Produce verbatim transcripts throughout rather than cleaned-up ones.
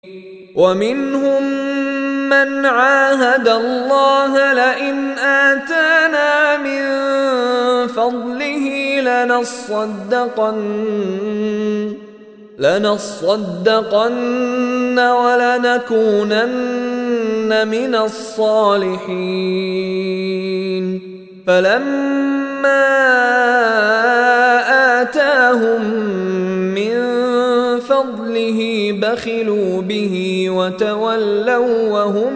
ومنهم من عاهد الله لئن آتانا من فضله لنصدقن لنصدقن ولنكونن من الصالحين فلما آتاهم من فضله بخلوا به وتولوا وهم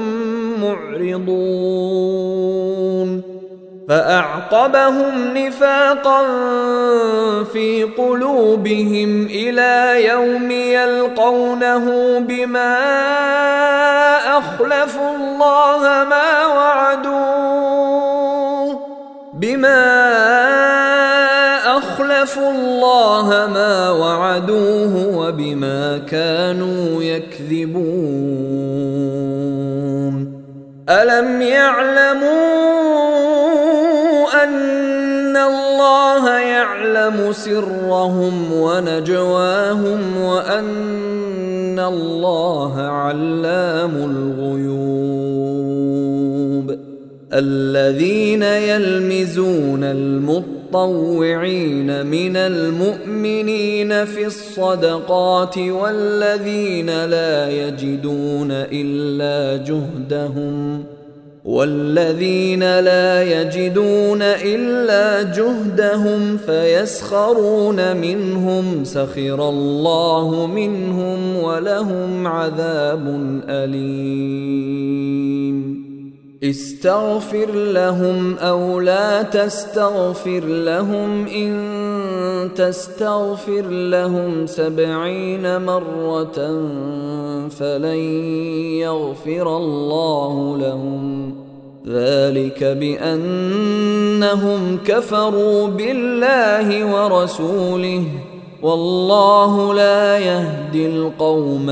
معرضون فأعقبهم نفاقا في قلوبهم إلى يوم يلقونه بما أخلفوا الله ما وعدوه بما أخلفوا الله ما وعدوه وبما كانوا يكذبون ألم يعلموا أن الله يعلم سرهم ونجواهم وأن الله علام الغيوب الذين يلمزون المطوعين من المؤمنين في الصدقات والذين لا يجدون إلا جهدهم والذين لا يجدون إلا جهدهم فيسخرون منهم سخر الله منهم ولهم عذاب أليم استغفر لهم أو لا تستغفر لهم إن تستغفر لهم سبعين مرة فلن يغفر الله لهم ذلك بأنهم كفروا بالله ورسوله والله لا يهدي القوم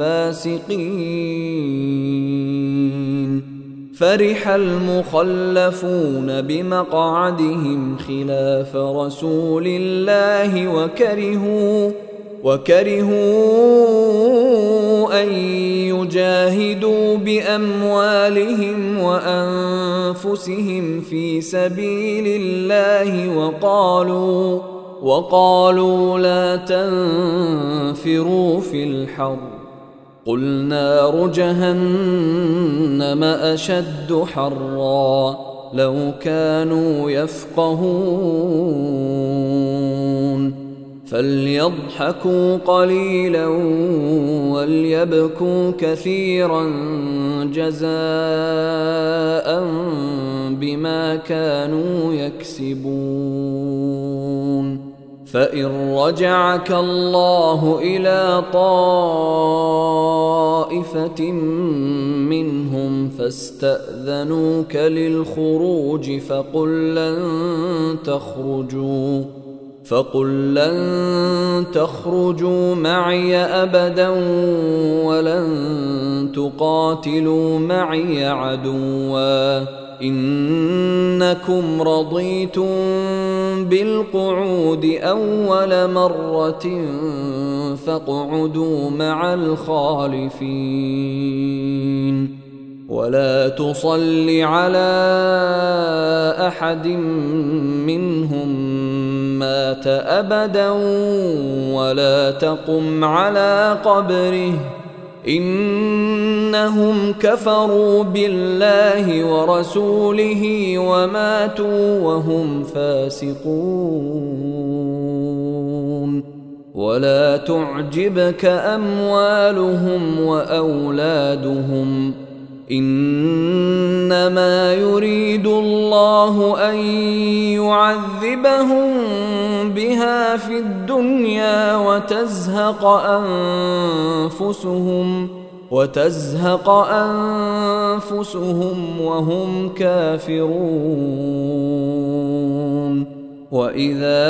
الفاسقين فرح المخلفون بمقعدهم خلاف رسول الله وكرهوا وكرهوا أن يجاهدوا بأموالهم وأنفسهم في سبيل الله وقالوا وقالوا لا تنفروا في الحر قل نار جهنم أشد حرا لو كانوا يفقهون فليضحكوا قليلا وليبكوا كثيرا جزاء بما كانوا يكسبون فإن رجعك الله إلى طائفة منهم فاستأذنوك للخروج فقل لن تخرجوا فقل لن تخرجوا معي أبدا ولن تقاتلوا معي عدوا إنكم رضيتم بالقعود أول مرة فاقعدوا مع الخالفين ولا تصل على أحد منهم مات أبدا ولا تقم على قبره إنهم كفروا بالله ورسوله وماتوا وهم فاسقون ولا تعجبك أموالهم وأولادهم إنما يريد الله أن يعذبهم بها في الدنيا وتزهق أنفسهم وتزهق أنفسهم وهم كافرون وإذا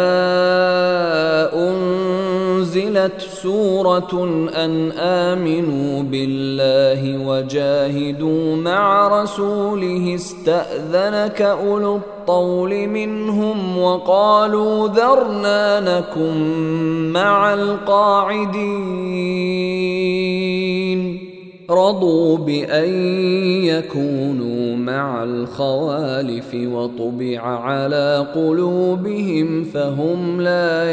أنزلت سورة أن آمنوا بالله وجاهدوا مع رسوله استأذنك أولو الطول منهم وقالوا ذرنا نكن مع القاعدين رضوا بأن يكونوا مع الخوالف وطبع على قلوبهم فهم لا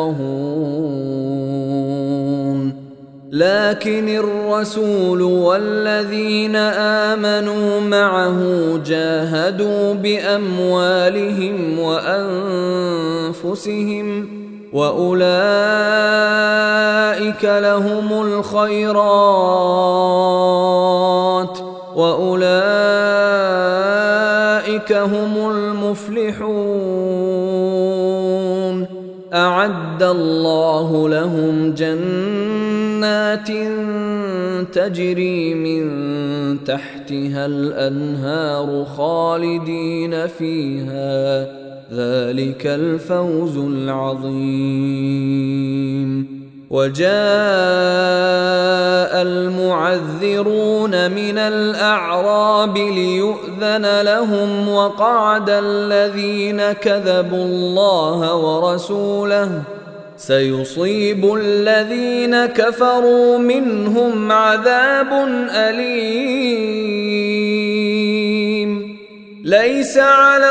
يفقهون لكن الرسول والذين آمنوا معه جاهدوا بأموالهم وأنفسهم وأولئك لهم الخيرات وأولئك هم المفلحون أعد الله لهم جنات تجري من تحتها الأنهار خالدين فيها ذلك الفوز العظيم وجاء المعذرون من الأعراب ليؤذن لهم وقعد الذين كذبوا الله ورسوله سيصيب الذين كفروا منهم عذاب أليم ليس على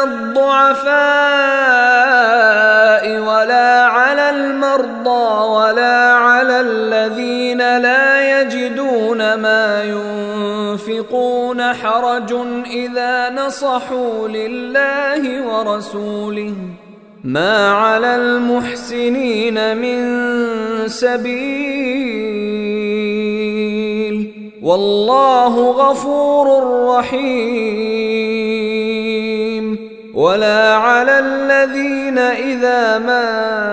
الضعفاء ولا على المرضى ولا على الذين لا يجدون ما ينفقون حرج إذا نصحوا لله ورسوله ما على المحسنين من سبيل والله غفور رحيم ولا على الذين إذا ما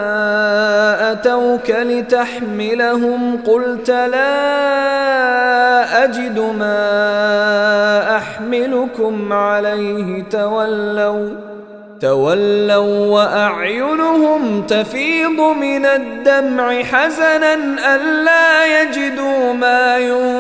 أتوك لتحملهم قلت لا أجد ما أحملكم عليه تولوا تولوا وأعينهم تفيض من الدمع حزنا ألا يجدوا ما ينفقون